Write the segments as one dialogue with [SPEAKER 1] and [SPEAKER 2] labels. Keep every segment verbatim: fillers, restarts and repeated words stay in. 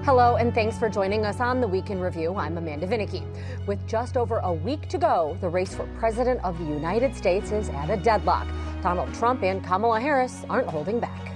[SPEAKER 1] Hello, and thanks for joining us on the Week in Review. I'm Amanda Vinicky. With just over a week to go, the race for President of the United States is at a deadlock. Donald Trump and Kamala Harris aren't holding back.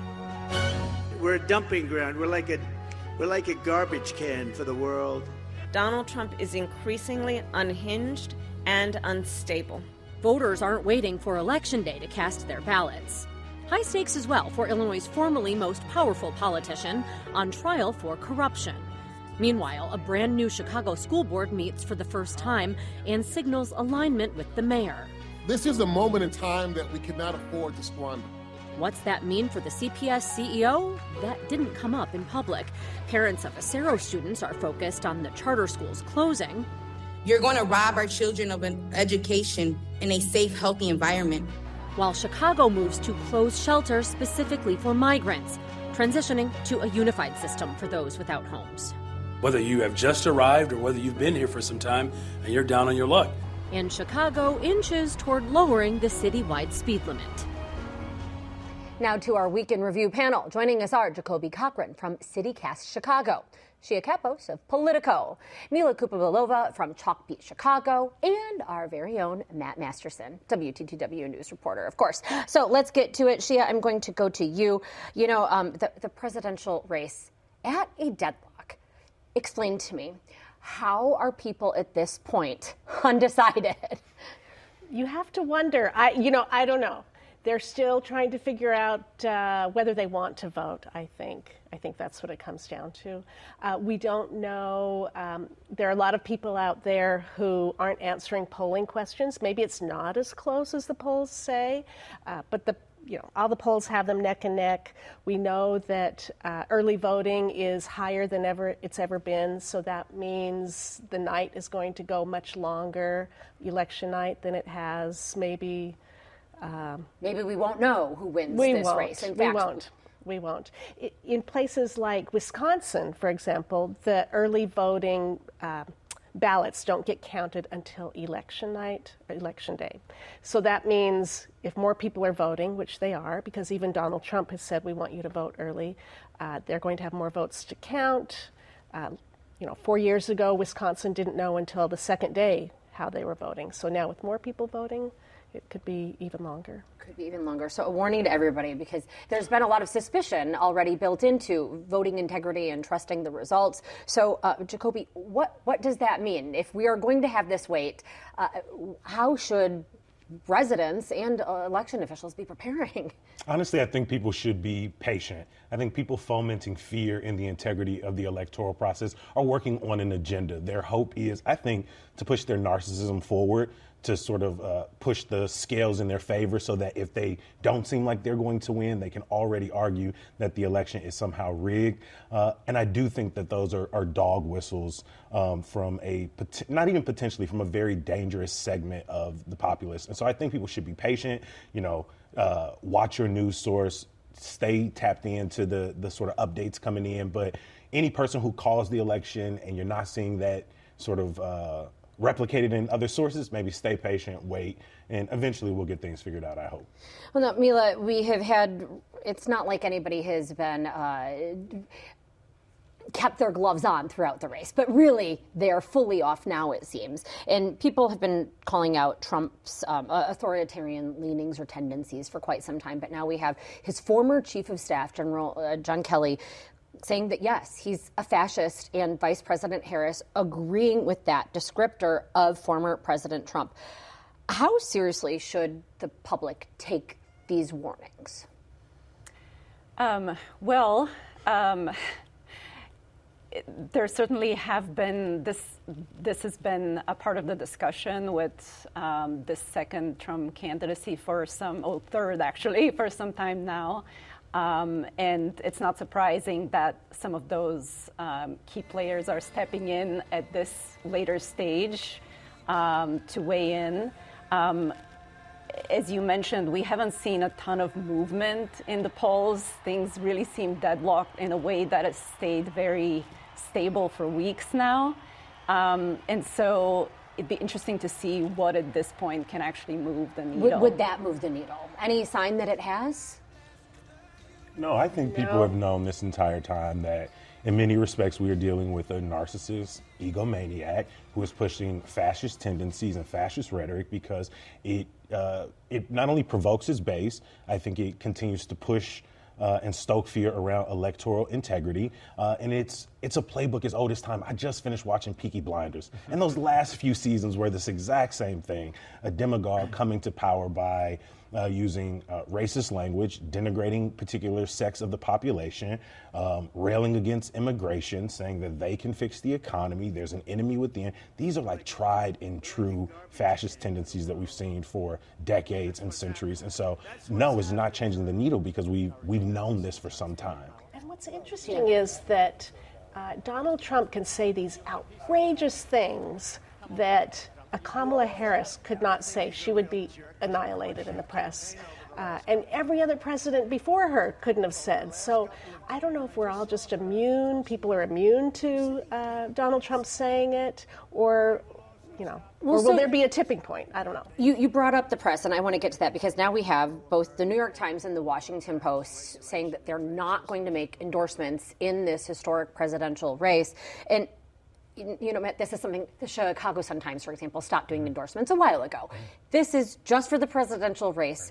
[SPEAKER 2] We're a dumping ground. We're like a, we're like a garbage can for the world.
[SPEAKER 3] Donald Trump is increasingly unhinged and unstable.
[SPEAKER 4] Voters aren't waiting for Election Day to cast their ballots. High stakes as well for Illinois' formerly most powerful politician on trial for corruption. Meanwhile, a brand new Chicago school board meets for the first time and signals alignment with the mayor.
[SPEAKER 5] This is a moment in time that we cannot afford to squander.
[SPEAKER 4] What's that mean for the C P S C E O? That didn't come up in public. Parents of Acero students are focused on the charter schools closing.
[SPEAKER 6] You're going to rob our children of an education in a safe, healthy environment.
[SPEAKER 4] While Chicago moves to close shelters specifically for migrants, transitioning to a unified system for those without homes.
[SPEAKER 7] Whether you have just arrived or whether you've been here for some time and you're down on your luck.
[SPEAKER 4] And Chicago inches toward lowering the citywide speed limit.
[SPEAKER 1] Now to our Week in Review panel. Joining us are Jacoby Cochran from CityCast Chicago, Shia Kapos of Politico, Mila Kupabalova from Chalk Beat Chicago, and our very own Matt Masterson, W T T W News reporter, of course. So let's get to it. Shia, I'm going to go to you. You know, um, the, the presidential race at a deadlock. Explain to me, how are people at this point undecided?
[SPEAKER 8] You have to wonder. I, you know, I don't know. They're still trying to figure out uh, whether they want to vote, I think. I think that's what it comes down to. Uh, we don't know. Um, there are a lot of people out there who aren't answering polling questions. Maybe it's not as close as the polls say, uh, but the you know all the polls have them neck and neck. We know that uh, early voting is higher than ever it's ever been, so that means the night is going to go much longer, election night, than it has maybe.
[SPEAKER 1] Um, Maybe we won't know who wins
[SPEAKER 8] we
[SPEAKER 1] this
[SPEAKER 8] won't.
[SPEAKER 1] race. In
[SPEAKER 8] we
[SPEAKER 1] fact,
[SPEAKER 8] won't. We won't. In places like Wisconsin, for example, the early voting uh, ballots don't get counted until election night or election day. So that means if more people are voting, which they are, because even Donald Trump has said we want you to vote early, uh, they're going to have more votes to count. Uh, you know, four years ago, Wisconsin didn't know until the second day how they were voting. So now with more people voting, it could be even longer.
[SPEAKER 1] Could be even longer. So a warning to everybody, because there's been a lot of suspicion already built into voting integrity and trusting the results. So, uh, Jacoby, what, what does that mean? If we are going to have this wait, uh, how should residents and uh, election officials be preparing?
[SPEAKER 9] Honestly, I think people should be patient. I think people fomenting fear in the integrity of the electoral process are working on an agenda. Their hope is, I think, to push their narcissism forward, to sort of uh, push the scales in their favor so that if they don't seem like they're going to win, they can already argue that the election is somehow rigged. Uh, and I do think that those are, are dog whistles um, from a, not even potentially, from a very dangerous segment of the populace. And so I think people should be patient, you know, uh, watch your news source, stay tapped into the, the sort of updates coming in. But any person who calls the election and you're not seeing that sort of uh, replicated in other sources, maybe stay patient, wait, and eventually we'll get things figured out, I hope.
[SPEAKER 1] Well, no, Mila, we have had, it's not like anybody has been uh, kept their gloves on throughout the race, but really they're fully off now, it seems. And people have been calling out Trump's um, authoritarian leanings or tendencies for quite some time, but now we have his former chief of staff, General uh, John Kelly, saying that, yes, he's a fascist, and Vice President Harris agreeing with that descriptor of former President Trump. How seriously should the public take these warnings?
[SPEAKER 10] Um, well, um, there certainly have been, this This has been a part of the discussion with um, the second Trump candidacy for some, or third actually, for some time now. Um, and it's not surprising that some of those um, key players are stepping in at this later stage um, to weigh in. Um, as you mentioned, we haven't seen a ton of movement in the polls. Things really seem deadlocked in a way that has stayed very stable for weeks now. Um, and so it'd be interesting to see what at this point can actually move the needle.
[SPEAKER 1] Would, would that move the needle? Any sign that it has?
[SPEAKER 9] No, I think people
[SPEAKER 8] No.
[SPEAKER 9] have known this entire time that in many respects we are dealing with a narcissist egomaniac who is pushing fascist tendencies and fascist rhetoric because it uh, it not only provokes his base, I think it continues to push Uh, and stoke fear around electoral integrity. Uh, and it's it's a playbook as old as time. I just finished watching Peaky Blinders. And those last few seasons were this exact same thing. A demagogue coming to power by uh, using uh, racist language, denigrating particular sects of the population, um, railing against immigration, saying that they can fix the economy, there's an enemy within. These are like tried and true fascist tendencies that we've seen for decades and centuries. And so, no, it's not changing the needle because we've, we've known this for some time.
[SPEAKER 8] And what's interesting is that uh, Donald Trump can say these outrageous things that a Kamala Harris could not say. She would be annihilated in the press. Uh, and every other president before her couldn't have said. So I don't know if we're all just immune, people are immune to uh, Donald Trump saying it, or, you know,
[SPEAKER 1] Well,
[SPEAKER 8] or will
[SPEAKER 1] so-
[SPEAKER 8] there be a tipping point? I don't know.
[SPEAKER 1] You, you brought up the press, and I want to get to that because now we have both the New York Times and the Washington Post saying that they're not going to make endorsements in this historic presidential race. And, you know, Matt, this is something the Chicago Sun-Times, for example, stopped doing endorsements a while ago. This is just for the presidential race.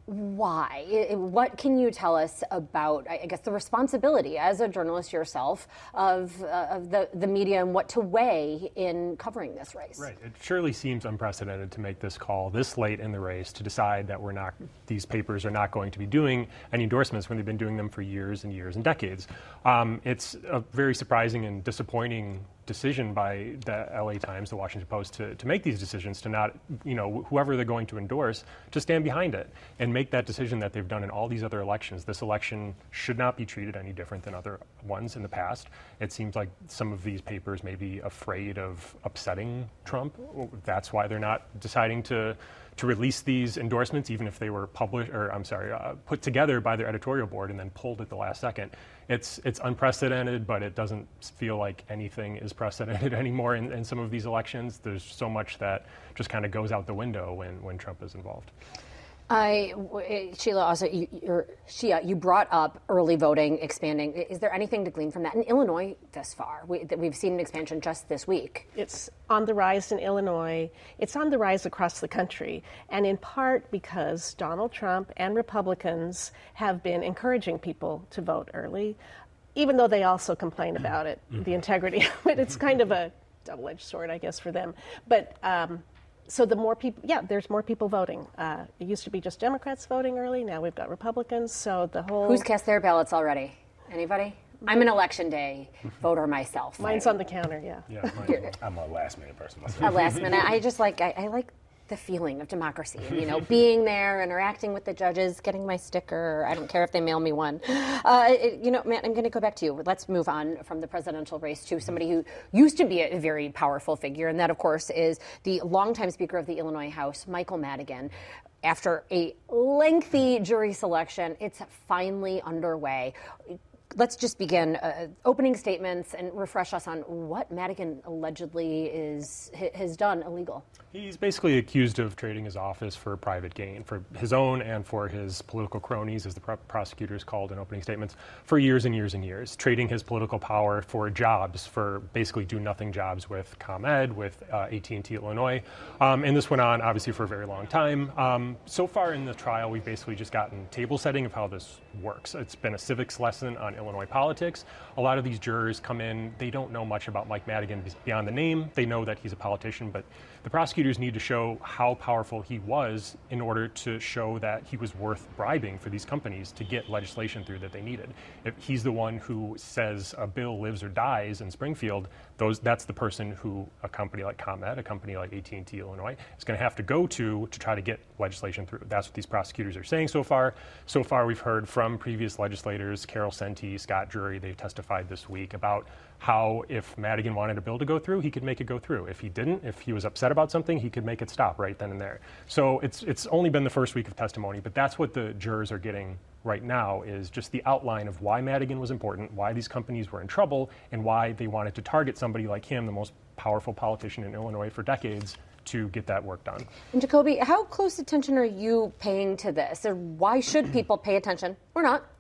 [SPEAKER 1] Why? I- What can you tell us about, I guess, the responsibility as a journalist yourself of, uh, of the, the media and what to weigh in covering this race?
[SPEAKER 11] Right. It surely seems unprecedented to make this call this late in the race to decide that we're not, these papers are not going to be doing any endorsements when they've been doing them for years and years and decades. Um, it's a very surprising and disappointing decision by the L A Times, the Washington Post, to, to make these decisions, to not, you know, whoever they're going to endorse, to stand behind it and make that decision that they've done in all these other elections. This election should not be treated any different than other ones in the past. It seems like some of these papers may be afraid of upsetting Trump. That's why they're not deciding to to release these endorsements, even if they were published, or I'm sorry, uh, put together by their editorial board and then pulled at the last second. It's it's unprecedented, but it doesn't feel like anything is precedented anymore in, in some of these elections. There's so much that just kind of goes out the window when, when Trump is involved.
[SPEAKER 1] I, w- Sheila, also, you, you're, Shia, you brought up early voting expanding. Is there anything to glean from that in Illinois thus far? We, that we've seen an expansion just this week.
[SPEAKER 8] It's on the rise in Illinois. It's on the rise across the country, and in part because Donald Trump and Republicans have been encouraging people to vote early, even though they also complain about it, the integrity of it. It's kind of a double-edged sword, I guess, for them. But um, so the more people, yeah, there's more people voting. Uh, it used to be just Democrats voting early. Now we've got Republicans. So the whole
[SPEAKER 1] Who's cast their ballots already? Anybody? I'm an election day voter myself.
[SPEAKER 8] Mine's on the counter, yeah.
[SPEAKER 9] Yeah, mine, I'm a last minute person myself.
[SPEAKER 1] A last minute. I just like I, I like the feeling of democracy. You know, being there, interacting with the judges, getting my sticker. I don't care if they mail me one. Uh, it, you know, Matt, I'm going to go back to you. Let's move on from the presidential race to somebody who used to be a very powerful figure, and that, of course, is the longtime Speaker of the Illinois House, Michael Madigan. After a lengthy jury selection, it's finally underway. Let's just begin uh, opening statements and refresh us on what Madigan allegedly is has done illegal.
[SPEAKER 11] He's basically accused of trading his office for private gain, for his own and for his political cronies, as the pro- prosecutors called in opening statements, for years and years and years, trading his political power for jobs, for basically do-nothing jobs with ComEd, with uh, A T and T Illinois. Um, and this went on, obviously, for a very long time. Um, so far in the trial, we've basically just gotten table setting of how this works. It's been a civics lesson on Illinois politics. A lot of these jurors come in, they don't know much about Mike Madigan beyond the name. They know that he's a politician, but the prosecutors need to show how powerful he was in order to show that he was worth bribing for these companies to get legislation through that they needed. If he's the one who says a bill lives or dies in Springfield, those that's the person who a company like ComEd, a company like A T and T Illinois, is going to have to go to to try to get legislation through. That's what these prosecutors are saying so far. So far, we've heard from previous legislators, Carol Senti, Scott Drury, they've testified this week about how if Madigan wanted a bill to go through, he could make it go through. If he didn't, if he was upset about something, he could make it stop right then and there. So it's it's only been the first week of testimony, but that's what the jurors are getting right now, is just the outline of why Madigan was important, why these companies were in trouble, and why they wanted to target somebody like him, the most powerful politician in Illinois for decades, to get that work done.
[SPEAKER 1] And Jacoby, how close attention are you paying to this? Or why should people pay attention or not?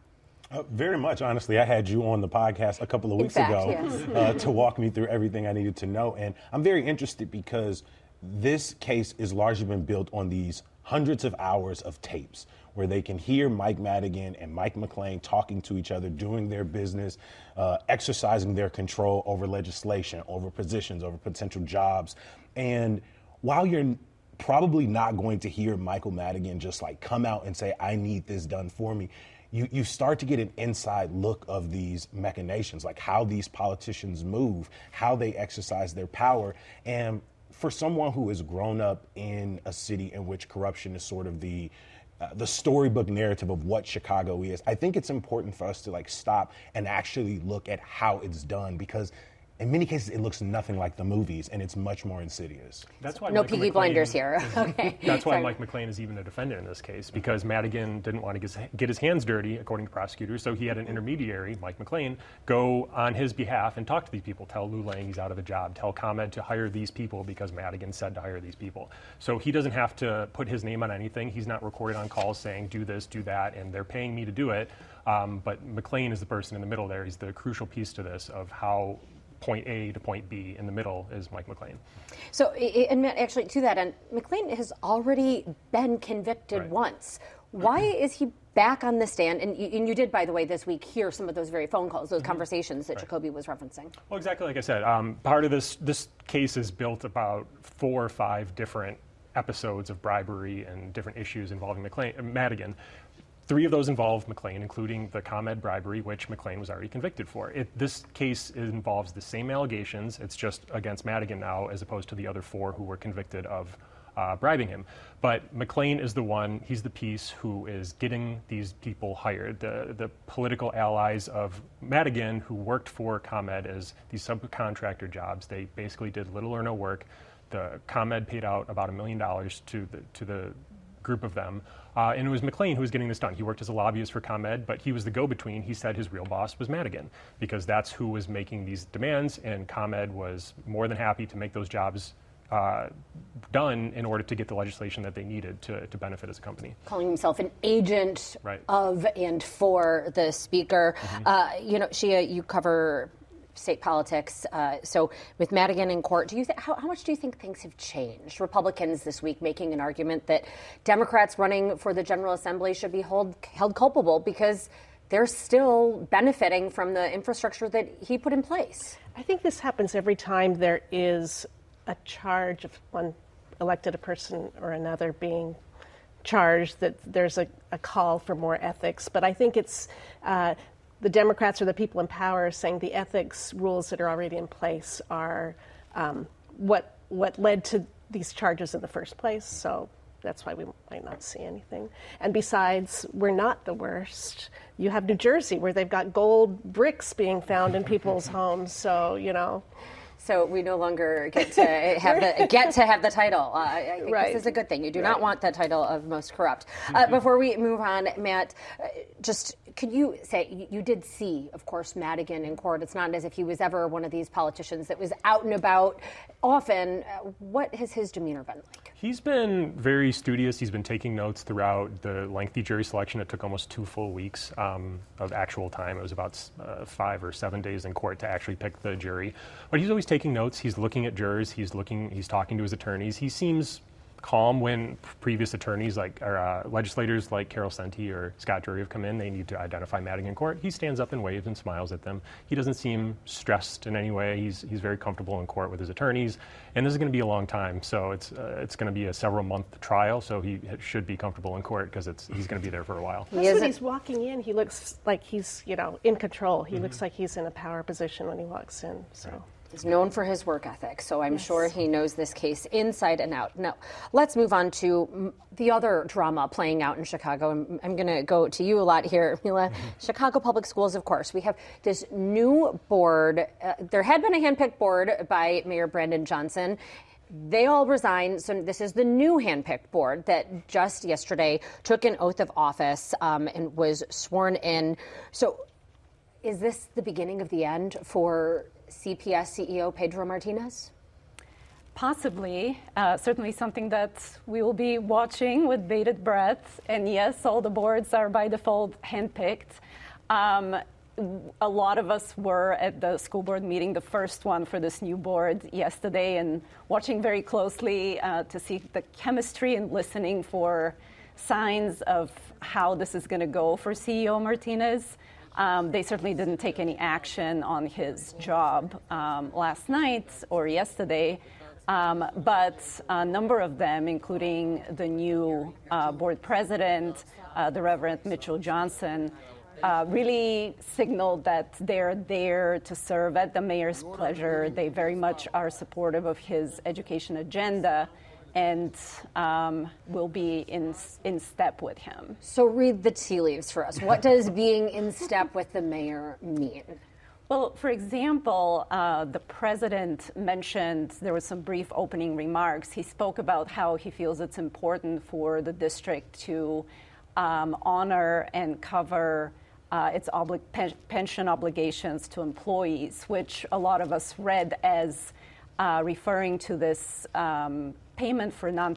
[SPEAKER 9] Uh, very much, honestly. I had you on the podcast a couple of
[SPEAKER 1] In
[SPEAKER 9] weeks
[SPEAKER 1] fact,
[SPEAKER 9] ago
[SPEAKER 1] yes.
[SPEAKER 9] uh, to walk me through everything I needed to know. And I'm very interested because this case has largely been built on these hundreds of hours of tapes where they can hear Mike Madigan and Mike McClain talking to each other, doing their business, uh, exercising their control over legislation, over positions, over potential jobs. And while you're probably not going to hear Michael Madigan just like come out and say, I need this done for me, You, you start to get an inside look of these machinations, like how these politicians move, how they exercise their power. And for someone who has grown up in a city in which corruption is sort of the uh, the storybook narrative of what Chicago is, I think it's important for us to like stop and actually look at how it's done, because in many cases, it looks nothing like the movies, and it's much more insidious.
[SPEAKER 11] That's why
[SPEAKER 1] no
[SPEAKER 11] Michael
[SPEAKER 1] Peaky
[SPEAKER 11] McClain,
[SPEAKER 1] Blinders here. Okay.
[SPEAKER 11] That's why
[SPEAKER 1] Sorry.
[SPEAKER 11] Mike McClain is even a defendant in this case, because Madigan didn't want to get, get his hands dirty, according to prosecutors, so he had an intermediary, Mike McClain, go on his behalf and talk to these people, tell Lou Lang he's out of a job, tell ComEd to hire these people because Madigan said to hire these people. So he doesn't have to put his name on anything. He's not recorded on calls saying, do this, do that, and they're paying me to do it. Um, but McClain is the person in the middle there. He's the crucial piece to this of how point A to point B. In the middle is Mike McClain.
[SPEAKER 1] So, and Matt, actually, to that end, McClain has already been convicted
[SPEAKER 11] Right.
[SPEAKER 1] once. Why is he back on the stand? And you, and you did, by the way, this week hear some of those very phone calls, those conversations that
[SPEAKER 11] Right.
[SPEAKER 1] Jacoby was referencing.
[SPEAKER 11] Well, exactly like I said. Um, part of this this case is built about four or five different episodes of bribery and different issues involving McClain, Madigan. Three of those involve McClain, including the ComEd bribery, which McClain was already convicted for. It, this case involves the same allegations. It's just against Madigan now, as opposed to the other four who were convicted of uh, bribing him. But McClain is the one, he's the piece who is getting these people hired. The, the political allies of Madigan who worked for ComEd as these subcontractor jobs, they basically did little or no work. The ComEd paid out about a million dollars to the to the group of them. Uh, and it was McClain who was getting this done. He worked as a lobbyist for ComEd, but he was the go-between. He said his real boss was Madigan, because that's who was making these demands, and ComEd was more than happy to make those jobs uh, done in order to get the legislation that they needed to, to benefit as a company.
[SPEAKER 1] Calling himself an agent
[SPEAKER 11] Right.
[SPEAKER 1] of and for the speaker.
[SPEAKER 11] Mm-hmm.
[SPEAKER 1] Uh, you know, Shia, you cover state politics. Uh, so with Madigan in court, do you th- how, how much do you think things have changed? Republicans this week making an argument that Democrats running for the General Assembly should be hold, held culpable because they're still benefiting from the infrastructure that he put in place.
[SPEAKER 8] I think this happens every time there is a charge of one elected a person or another being charged, that there's a, a call for more ethics. But I think it's uh, the Democrats or the people in power saying the ethics rules that are already in place are um, what what led to these charges in the first place. So that's why we might not see anything. And besides, we're not the worst. You have New Jersey, where they've got gold bricks being found in people's homes. So, you know.
[SPEAKER 1] So we no longer get to have the get to have the title. Uh, I think
[SPEAKER 8] Right.
[SPEAKER 1] this is a good thing. You do
[SPEAKER 8] Right.
[SPEAKER 1] not want that title of most corrupt. Uh, before we move on, Matt, uh, just could you say you, you did see, of course, Madigan in court. It's not as if he was ever one of these politicians that was out and about often. Uh, what has his demeanor been like?
[SPEAKER 11] He's been very studious. He's been taking notes throughout the lengthy jury selection. It took almost two full weeks um, of actual time. It was about uh, five or seven days in court to actually pick the jury. But he's always taking notes. He's looking at jurors. He's looking. He's talking to his attorneys. He seems calm when previous attorneys like or uh, legislators like Carol Senti or Scott Drury have come in. They need to identify Madigan in court. He stands up and waves and smiles at them. He doesn't seem stressed in any way. He's he's very comfortable in court with his attorneys. And this is going to be a long time, so it's uh, it's going to be a several month trial. So he should be comfortable in court because it's he's going to be there for a while.
[SPEAKER 8] Plus, when he's walking in, he looks like he's, you know, in control. He mm-hmm. looks like he's in a power position when he walks in. So. Right.
[SPEAKER 1] He's known for his work ethic, so I'm yes. sure he knows this case inside and out. Now, let's move on to the other drama playing out in Chicago. I'm, I'm going to go to you a lot here, Mila. Mm-hmm. Chicago Public Schools, of course. We have this new board. Uh, there had been a handpicked board by Mayor Brandon Johnson. They all resigned, so this is the new handpicked board that just yesterday took an oath of office um, and was sworn in. So is this the beginning of the end for C P S C E O Pedro Martinez?
[SPEAKER 10] Possibly. Uh, certainly something that we will be watching with bated breath. And yes, all the boards are by default handpicked. Um, a lot of us were at the school board meeting, the first one for this new board yesterday, and watching very closely uh, to see the chemistry and listening for signs of how this is going to go for C E O Martinez. Um, they certainly didn't take any action on his job um, last night or yesterday, um, but a number of them, including the new uh, board president, uh, the Reverend Mitchell Johnson, uh, really signaled that they're there to serve at the mayor's pleasure. They very much are supportive of his education agenda and um, will be in in step with him.
[SPEAKER 1] So read the tea leaves for us. What does being in step with the mayor mean?
[SPEAKER 10] Well, for example, uh, the president mentioned, there was some brief opening remarks. He spoke about how he feels it's important for the district to um, honor and cover uh, its obli- pen- pension obligations to employees, which a lot of us read as uh, referring to this um, payment for non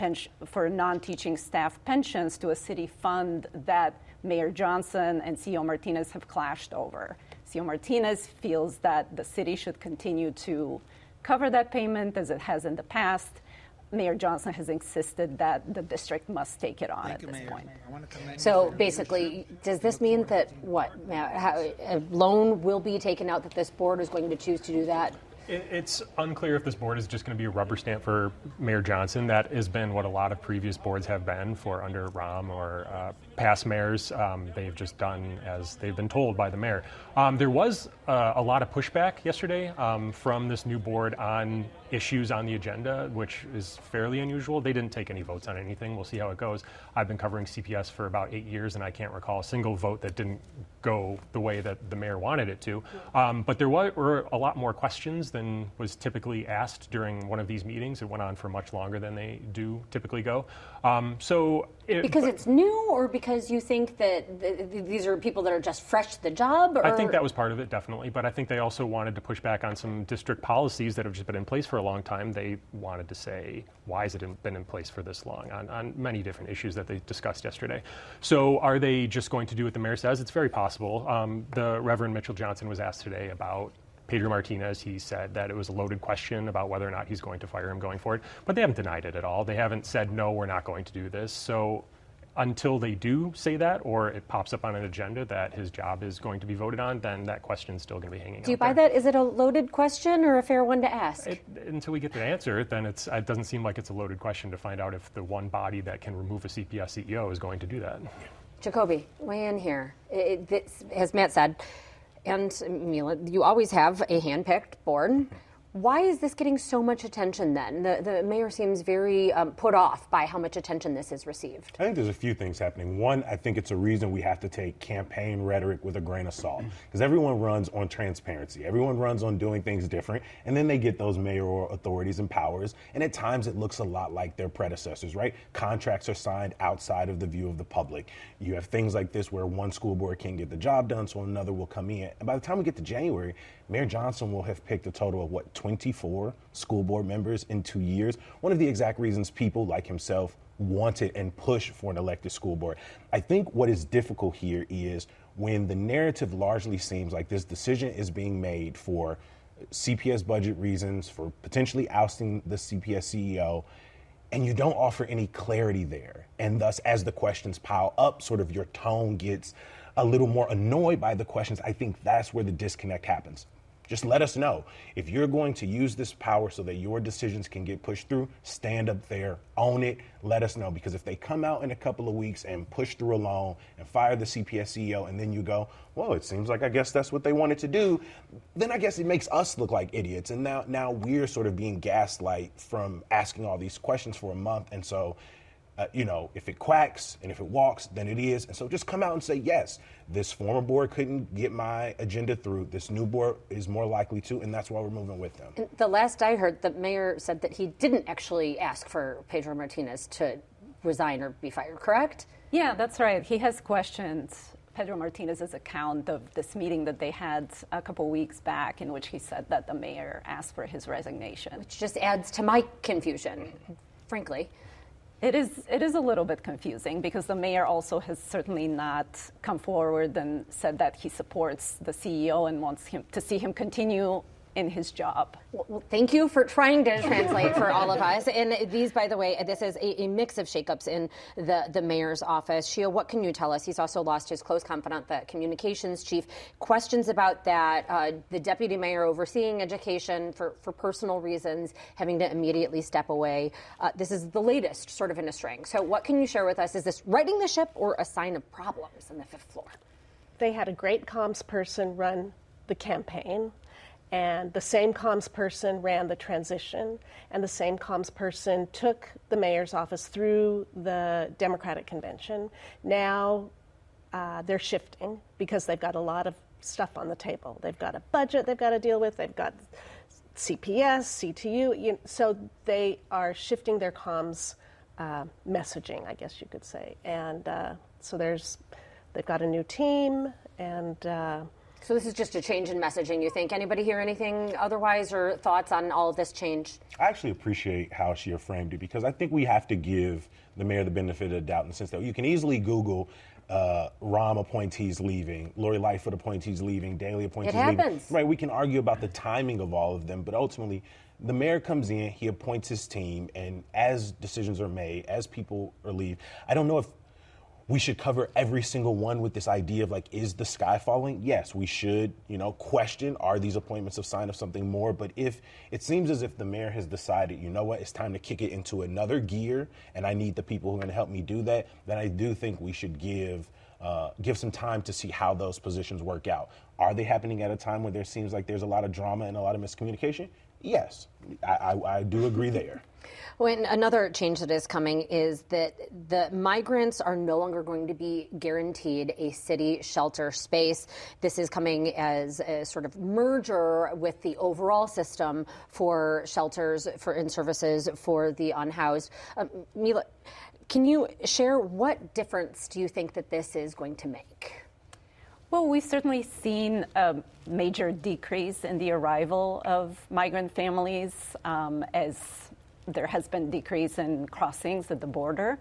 [SPEAKER 10] for non-teaching staff pensions to a city fund that Mayor Johnson and C E O Martinez have clashed over. C E O Martinez feels that the city should continue to cover that payment as it has in the past. Mayor Johnson has insisted that the district must take it on Thank at you, this Mayor. point.
[SPEAKER 1] So basically, does this mean that what how, a loan will be taken out, that this board is going to choose to do that?
[SPEAKER 11] It's unclear if this board is just going to be a rubber stamp for Mayor Johnson. That has been what a lot of previous boards have been for under Rahm or uh, past mayors. Um, they've just done as they've been told by the mayor. Um, there was uh, a lot of pushback yesterday um, from this new board on issues on the agenda, which is fairly unusual. They didn't take any votes on anything. We'll see how it goes. I've been covering C P S for about eight years, and I can't recall a single vote that didn't go the way that the mayor wanted it to. Um, but there were a lot more questions than was typically asked during one of these meetings. It went on for much longer than they do typically go. Um, so it,
[SPEAKER 1] because
[SPEAKER 11] but,
[SPEAKER 1] it's new, or because you think that th- th- these are people that are just fresh to the job? Or?
[SPEAKER 11] I think that was part of it, definitely. But I think they also wanted to push back on some district policies that have just been in place for a long time. They wanted to say, why has it been in place for this long on, on many different issues that they discussed yesterday? So are they just going to do what the mayor says? It's very possible. Um, the Reverend Mitchell Johnson was asked today about Pedro Martinez. He said that it was a loaded question about whether or not he's going to fire him going forward, but they haven't denied it at all. They haven't said, no, we're not going to do this. So until they do say that, or it pops up on an agenda that his job is going to be voted on, then that question's still going to be hanging out.
[SPEAKER 1] Do you buy
[SPEAKER 11] there.
[SPEAKER 1] that? Is it a loaded question or a fair one to ask?
[SPEAKER 11] It, until we get the answer, then it's, it doesn't seem like it's a loaded question to find out if the one body that can remove a C P S C E O is going to do that.
[SPEAKER 1] Jacoby, weigh in here. It, it, as Matt said, and Mila, you always have a hand-picked board. Why is this getting so much attention then? The, the mayor seems very um, put off by how much attention this has received.
[SPEAKER 9] I think there's a few things happening. One, I think it's a reason we have to take campaign rhetoric with a grain of salt, because everyone runs on transparency. Everyone runs on doing things different, and then they get those mayoral authorities and powers, and at times it looks a lot like their predecessors, right? Contracts are signed outside of the view of the public. You have things like this where one school board can't get the job done, so another will come in. And by the time we get to January, Mayor Johnson will have picked a total of, what, twenty-four school board members in two years. One of the exact reasons people like himself wanted and pushed for an elected school board. I think what is difficult here is when the narrative largely seems like this decision is being made for C P S budget reasons, for potentially ousting the C P S C E O, and you don't offer any clarity there. And thus, as the questions pile up, sort of your tone gets a little more annoyed by the questions. I think that's where the disconnect happens. Just let us know. If you're going to use this power so that your decisions can get pushed through, stand up there, own it, let us know. Because if they come out in a couple of weeks and push through a loan and fire the C P S C E O, and then you go, well, it seems like I guess that's what they wanted to do, then I guess it makes us look like idiots. And now, now we're sort of being gaslight from asking all these questions for a month. And so, Uh, you know, if it quacks and if it walks, then it is. And so just come out and say, yes, this former board couldn't get my agenda through. This new board is more likely to, and that's why we're moving with them.
[SPEAKER 1] And the last I heard, the mayor said that he didn't actually ask for Pedro Martinez to resign or be fired, correct?
[SPEAKER 10] Yeah, that's right. He has questioned Pedro Martinez's account of this meeting that they had a couple weeks back in which he said that the mayor asked for his resignation.
[SPEAKER 1] Which just adds to my confusion, frankly.
[SPEAKER 10] It is, it is a little bit confusing because the mayor also has certainly not come forward and said that he supports the C E O and wants him to see him continue in his job.
[SPEAKER 1] Well, thank you for trying to translate for all of us. And these, by the way, this is a, a mix of shakeups in the, the mayor's office. Shia, what can you tell us? He's also lost his close confidant, the communications chief. Questions about that, uh, the deputy mayor overseeing education for, for personal reasons, having to immediately step away. Uh, this is the latest sort of in a string. So what can you share with us? Is this righting the ship or a sign of problems on the fifth floor?
[SPEAKER 8] They had a great comms person run the campaign. And the same comms person ran the transition, and the same comms person took the mayor's office through the Democratic convention. Now uh, they're shifting because they've got a lot of stuff on the table. They've got a budget they've got to deal with. They've got C P S, C T U. You know, so they are shifting their comms uh, messaging, I guess you could say. And uh, so there's, they've got a new team, and uh,
[SPEAKER 1] so this is just a change in messaging, you think? Anybody hear anything otherwise or thoughts on all of this change?
[SPEAKER 9] I actually appreciate how she framed it because I think we have to give the mayor the benefit of the doubt in the sense that you can easily Google uh, Rahm appointees leaving, Lori Lightfoot appointees leaving, Daley appointees leaving.
[SPEAKER 1] It happens.
[SPEAKER 9] Right, we can argue about the timing of all of them, but ultimately the mayor comes in, he appoints his team, and as decisions are made, as people are leave, I don't know if we should cover every single one with this idea of like, is the sky falling? Yes, we should, you know, question, are these appointments a sign of something more? But if it seems as if the mayor has decided, you know what, it's time to kick it into another gear and I need the people who are going to help me do that, then I do think we should give uh, give some time to see how those positions work out. Are they happening at a time where there seems like there's a lot of drama and a lot of miscommunication? Yes, I, I, I do agree there.
[SPEAKER 1] When another change that is coming is that the migrants are no longer going to be guaranteed a city shelter space. This is coming as a sort of merger with the overall system for shelters for and services for the unhoused. Um, Mila, can you share what difference do you think that this is going to make?
[SPEAKER 10] Well, we've certainly seen a major decrease in the arrival of migrant families um, as there has been decrease in crossings at the border.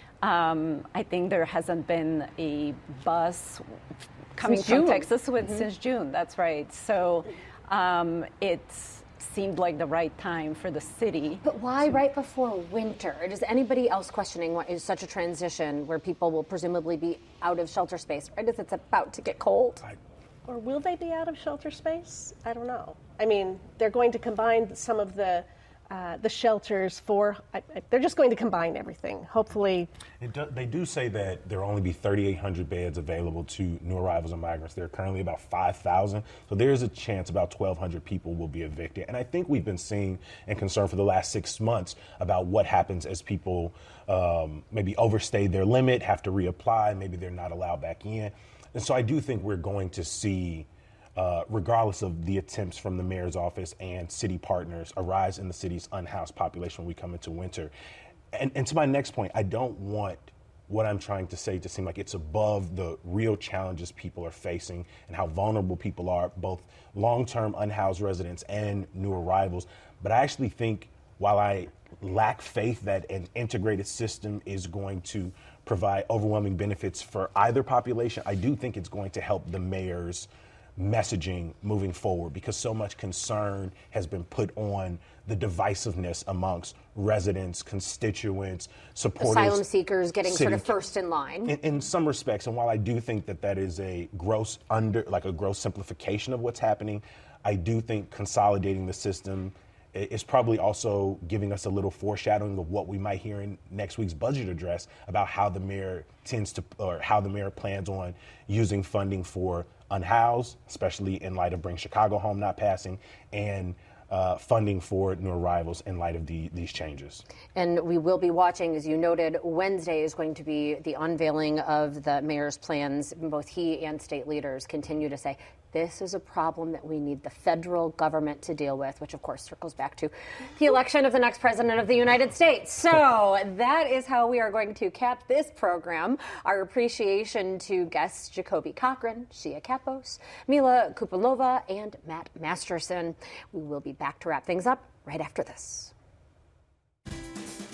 [SPEAKER 10] Um, I think there hasn't been a bus coming
[SPEAKER 1] since
[SPEAKER 10] from
[SPEAKER 1] June.
[SPEAKER 10] Texas with,
[SPEAKER 1] Mm-hmm.
[SPEAKER 10] since June. That's right. So um, it seemed like the right time for the city.
[SPEAKER 1] But why right before winter? Is anybody else questioning what is such a transition where people will presumably be out of shelter space right as it's about to get cold?
[SPEAKER 8] Or will they be out of shelter space? I don't know. I mean, they're going to combine some of the Uh, the shelters for, I, I, they're just going to combine everything, hopefully.
[SPEAKER 9] It do, they do say that there will only be thirty-eight hundred beds available to new arrivals and migrants. There are currently about five thousand, so there's a chance about twelve hundred people will be evicted. And I think we've been seeing and concerned for the last six months about what happens as people um, maybe overstay their limit, have to reapply, maybe they're not allowed back in. And so I do think we're going to see Uh, regardless of the attempts from the mayor's office and city partners, a rise in the city's unhoused population when we come into winter. And, and to my next point, I don't want what I'm trying to say to seem like it's above the real challenges people are facing and how vulnerable people are, both long-term unhoused residents and new arrivals. But I actually think while I lack faith that an integrated system is going to provide overwhelming benefits for either population, I do think it's going to help the mayor's messaging moving forward, because so much concern has been put on the divisiveness amongst residents, constituents, supporters.
[SPEAKER 1] Asylum seekers getting
[SPEAKER 9] city,
[SPEAKER 1] sort of first in line.
[SPEAKER 9] In, in some respects, and while I do think that that is a gross under, like a gross simplification of what's happening, I do think consolidating the system is probably also giving us a little foreshadowing of what we might hear in next week's budget address about how the mayor tends to, or how the mayor plans on using funding for unhoused, especially in light of Bring Chicago Home not passing, and uh, funding for new arrivals in light of the, these changes.
[SPEAKER 1] And we will be watching, as you noted, Wednesday is going to be the unveiling of the mayor's plans. Both he and state leaders continue to say, this is a problem that we need the federal government to deal with, which of course circles back to the election of the next president of the United States. So that is how we are going to cap this program. Our appreciation to guests Jacoby Cochran, Shia Kapos, Mila Kupalova, and Matt Masterson. We will be back to wrap things up right after this.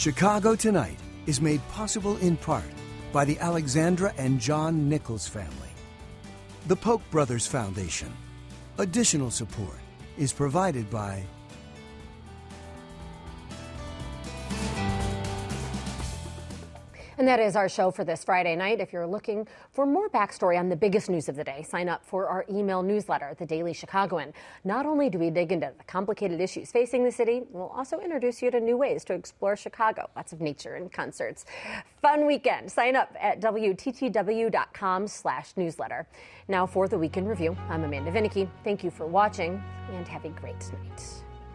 [SPEAKER 12] Chicago Tonight is made possible in part by the Alexandra and John Nichols family. The Polk Brothers Foundation. Additional support is provided by
[SPEAKER 1] And that is our show for this Friday night. If you're looking for more backstory on the biggest news of the day, sign up for our email newsletter, The Daily Chicagoan. Not only do we dig into the complicated issues facing the city, we'll also introduce you to new ways to explore Chicago. Lots of nature and concerts. Fun weekend. Sign up at W T T W dot com slash newsletter. Now for the Weekend Review, I'm Amanda Vinicky. Thank you for watching and have a great night.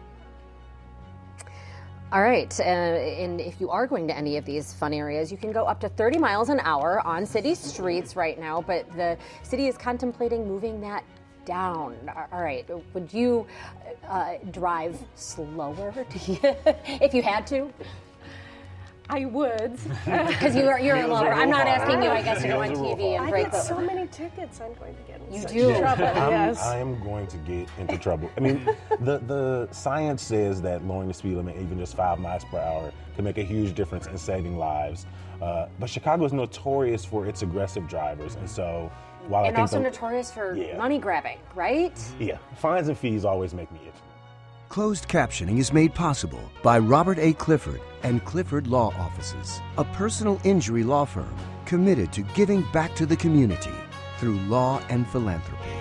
[SPEAKER 1] All right, uh, and if you are going to any of these fun areas, you can go up to thirty miles an hour on city streets right now, but the city is contemplating moving that down. All right, would you uh, drive slower do you, if you had to?
[SPEAKER 10] I would.
[SPEAKER 1] Because you are, you're a lover. I'm not asking you, I guess, to go on T V and
[SPEAKER 8] I
[SPEAKER 1] break
[SPEAKER 8] get
[SPEAKER 1] the...
[SPEAKER 8] so many tickets, I'm going to get in
[SPEAKER 1] You
[SPEAKER 8] such
[SPEAKER 1] do.
[SPEAKER 8] trouble.
[SPEAKER 9] I'm,
[SPEAKER 8] Yes.
[SPEAKER 9] I am going to get into trouble. I mean, the, the science says that lowering the speed limit, even just five miles per hour, can make a huge difference in saving lives. Uh, but Chicago is notorious for its aggressive drivers, and so while
[SPEAKER 1] and
[SPEAKER 9] I think
[SPEAKER 1] also
[SPEAKER 9] the,
[SPEAKER 1] notorious for
[SPEAKER 9] yeah.
[SPEAKER 1] money grabbing, right?
[SPEAKER 9] Yeah, fines and fees always make me itchy.
[SPEAKER 12] Closed captioning is made possible by Robert A. Clifford and Clifford Law Offices, a personal injury law firm committed to giving back to the community through law and philanthropy.